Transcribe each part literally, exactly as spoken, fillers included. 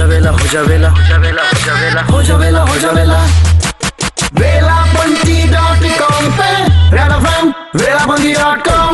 जावेला हो जावेला हो जावेला हो जावेला हो जावेला हो जावेला वेलापंती डॉट कॉम पे Red FM Velapanti dot com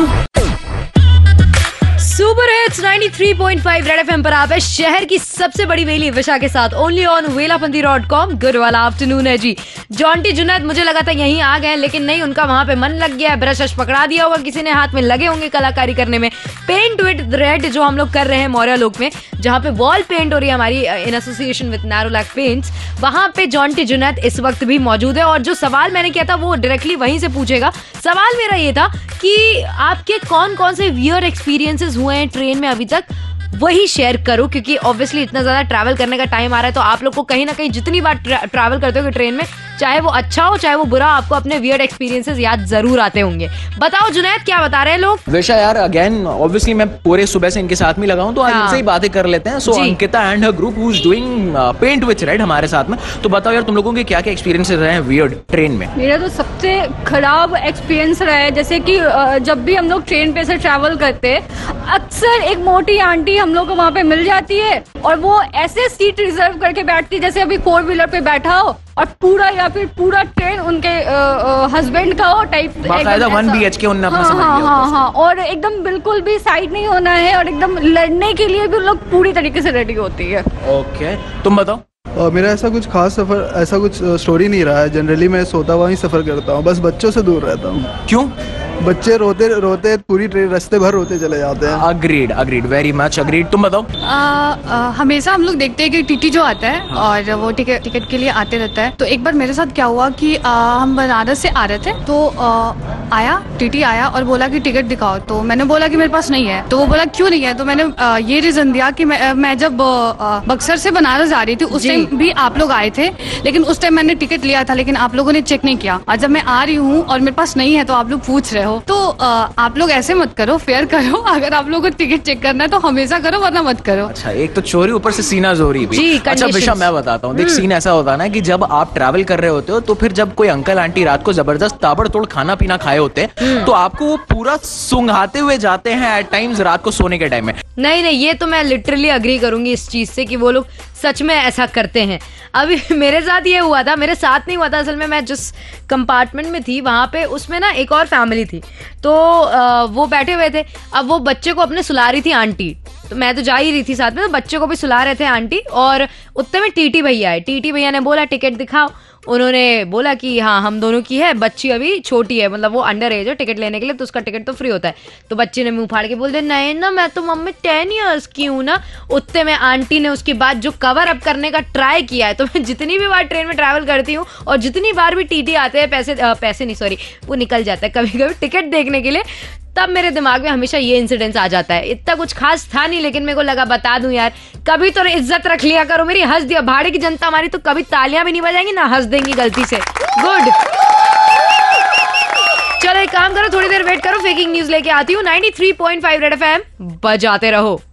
super hits ninety three point five Red FM पर आप है शहर की सबसे बड़ी वेली विशा के साथ only on Velapanti dot com. Good वाला आफ्टरनून है जी। जॉन्टी जुनैद मुझे लगा था यहीं आ गए, लेकिन नहीं, उनका वहां पे मन लग गया है। ब्रश वश पकड़ा दिया होगा किसी ने, हाथ में लगे होंगे कलाकारी करने में। पेंट विद रेड जो हम लोग कर रहे हैं मौर्या लोक में, जहाँ पे वॉल पेंट हो रही है हमारी in association with Nerolac paints, वहां पे जॉन्टी जुनैद इस वक्त भी मौजूद है। और जो सवाल मैंने किया था वो डायरेक्टली वहीं से पूछेगा। सवाल मेरा ये था कि आपके कौन कौन से वियर्ड एक्सपीरियंसेस हुए हैं ट्रेन में अभी तक, वही शेयर करो, क्योंकि ऑब्वियसली इतना ज्यादा ट्रैवल करने का टाइम आ रहा है तो आप लोग को कहीं ना कहीं जितनी बार ट्रैवल करते हो ट्रेन में, चाहे वो अच्छा हो चाहे वो बुरा, आपको अपने वियर्ड एक्सपीरियंसेस याद जरूर आते होंगे। बताओ जुनैद, क्या बता रहे हैं लोग? विशा यार, अगेन ऑब्वियसली मैं पूरे सुबह से इनके साथ में लगा हूं, तो आज इनसे ही बातें कर लेते हैं। So Ankita and her group who is doing paint with Red हमारे साथ में। तो बताओ यार, तुम लोगों के क्या क्या एक्सपीरियंसेस रहे हैं वियर्ड ट्रेन में? मेरा तो सबसे खराब एक्सपीरियंस रहा है, जैसे कि जब भी हम लोग ट्रेन पे से ट्रैवल करते हैं, अक्सर एक मोटी आंटी हम लोग को वहाँ पे मिल जाती है और वो ऐसे सीट रिजर्व करके बैठती है जैसे अभी फोर व्हीलर पे बैठा हो और पूरा या फिर पूरा ट्रेन उनके हस्बैंड का हो टाइप, वन बी एच के उन्होंने अपना समझ लिया। हाँ हाँ, और एकदम बिल्कुल भी साइड नहीं होना है और एकदम लड़ने के लिए भी लोग पूरी तरीके से रेडी होती है। ओके, तुम बताओ। और मेरा ऐसा कुछ खास सफर, ऐसा कुछ स्टोरी नहीं रहा है। जनरली मैं सोता हुआ ही सफर करता हूँ, बस बच्चों से दूर रहता हूँ। क्यों? बच्चे रोते रोते पूरी ट्रेन रास्ते भर रोते चले जाते हैं। Agreed agreed very much agreed. तुम बताओ। आ, आ, हमेशा हम लोग देखते हैं कि टीटी जो आता है और वो टिकट टिकट के लिए आते रहता है। तो एक बार मेरे साथ क्या हुआ कि आ, हम बनारस से आ रहे थे, तो आ, आया टीटी आया और बोला कि टिकट दिखाओ। तो मैंने बोला कि मेरे पास नहीं है। तो वो बोला क्यों नहीं है? तो मैंने आ, ये रीजन दिया कि मैं, मैं जब आ, बक्सर से बनारस जा रही थी उस टाइम भी आप लोग आए थे, लेकिन उस टाइम मैंने टिकट लिया था, लेकिन आप लोगों ने चेक नहीं किया। और जब मैं आ रही हूँ और मेरे पास नहीं है तो आप लोग पूछ रहे हो। तो आ, आप लोग ऐसे मत करो, फेयर करो। अगर आप लोगों को टिकट चेक करना है तो हमेशा करो, वरना मत करो। अच्छा, एक तो चोरी, ऊपर से सीना जोरी भी। अच्छा विशा, मैं बताता हूँ, देख सीन ऐसा होता है ना कि जब आप ट्रैवल कर रहे होते हो तो फिर जब कोई अंकल आंटी रात को जबरदस्त ताबड़तोड़ खाना पीना खाए होते हैं तो आपको वो पूरा सुंघाते हुए जाते हैं एट टाइम्स रात को सोने के टाइम में। नहीं नहीं, ये तो मैं लिटरली अग्री करूंगी इस चीज से कि वो लोग सच में ऐसा करते हैं। अभी मेरे साथ ये हुआ था, मेरे साथ नहीं हुआ था असल में, मैं जिस कंपार्टमेंट में थी वहां पे उसमें ना एक और फैमिली थी, तो आ, वो बैठे हुए थे। अब वो बच्चे को अपने सुला रही थी आंटी, तो मैं तो जा ही रही थी साथ में, तो बच्चे को भी सुला रहे थे आंटी। और उतने में टीटी भैया आए। टीटी भैया ने बोला टिकट दिखाओ। उन्होंने बोला कि हाँ हम दोनों की है, बच्ची अभी छोटी है, मतलब वो अंडर एज है टिकट लेने के लिए, तो उसका टिकट तो फ्री होता है। तो बच्चे ने मुंह फाड़ के बोल दिया नहीं ना, मैं तो मम्मी टेन ईयर्स की हूँ ना। उतने में आंटी ने उसके बाद जो कवर अप करने का ट्राई किया है, तो मैं जितनी भी बार ट्रेन में ट्रैवल करती हूँ और जितनी बार भी टीटी आते हैं, पैसे आ, पैसे नहीं सॉरी वो निकल जाता है कभी कभी टिकट देखने के लिए, तब मेरे दिमाग में हमेशा ये इंसिडेंस आ जाता है। इतना कुछ खास था नहीं, लेकिन मेरे को लगा बता दूं यार, कभी तो इज्जत रख लिया करो मेरी। हंस दिया, भाड़े की जनता हमारी तो कभी तालियां भी नहीं बजाएंगी ना हंस देंगी गलती से। गुड, चलो एक काम करो, थोड़ी देर वेट करो, फेकिंग न्यूज लेके आती हूँ। Ninety three point five Red FM बजाते रहो।